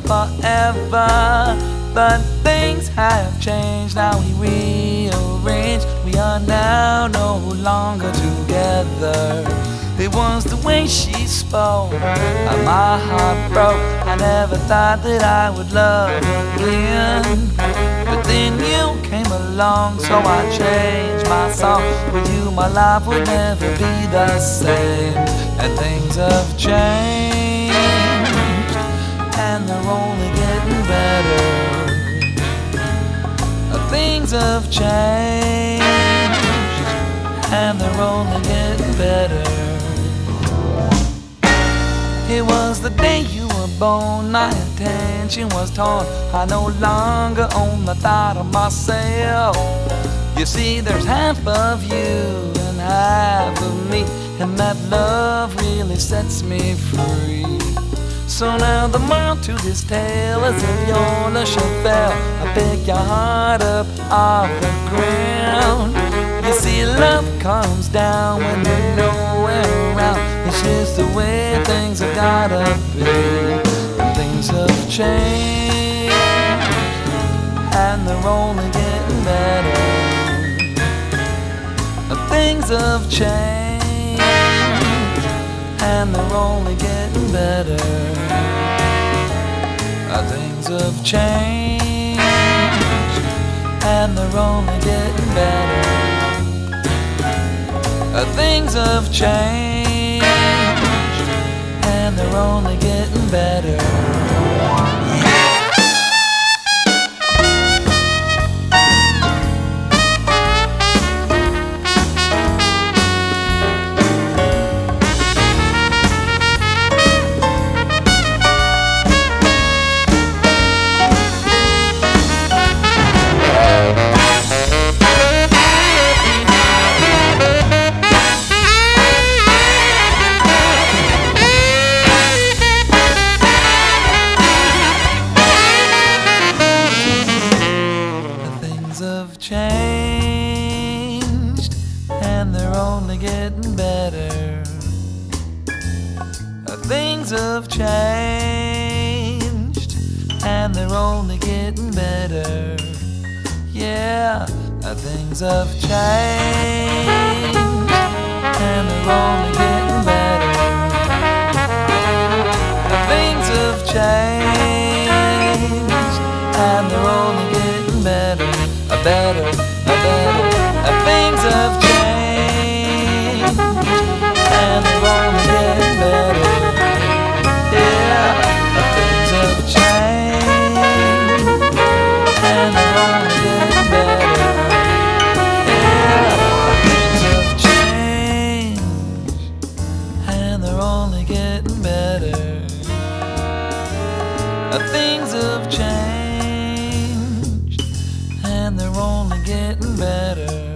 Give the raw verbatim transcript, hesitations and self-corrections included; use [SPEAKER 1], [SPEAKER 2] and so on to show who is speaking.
[SPEAKER 1] forever. But things have changed, now we rearrange. We are now no longer together. It was the way she spoke, and my heart broke. I never thought that I would love again, but then you came along, so I changed my song. With you my life would never be the same. And things have changed, and they're only getting better. Things have changed, and they're only getting better. It was the day you were born, my attention was torn. I no longer own the thought of myself. You see, there's half of you and half of me, and that love really sets me free. So now the moral to this tale is if you're Le Cheval, I pick your heart up off the ground. You see, love comes down when you're nowhere around. It's just the way things have gotta be. And things have changed, and they're only getting better. And things have changed, and they're only getting better. Things have changed, and they're only getting better. Things have changed, and they're only getting better. Have changed, and they're only getting better. Things have changed, and they're only getting better. Yeah, things have changed, and they're only getting better. Things have changed, and they're only getting better. Better, a better, a things have changed, and they're only getting better. Yeah, a things have changed, and they're only getting better. Yeah, things have changed, and they're only getting better. Things have changed, and they're only getting better.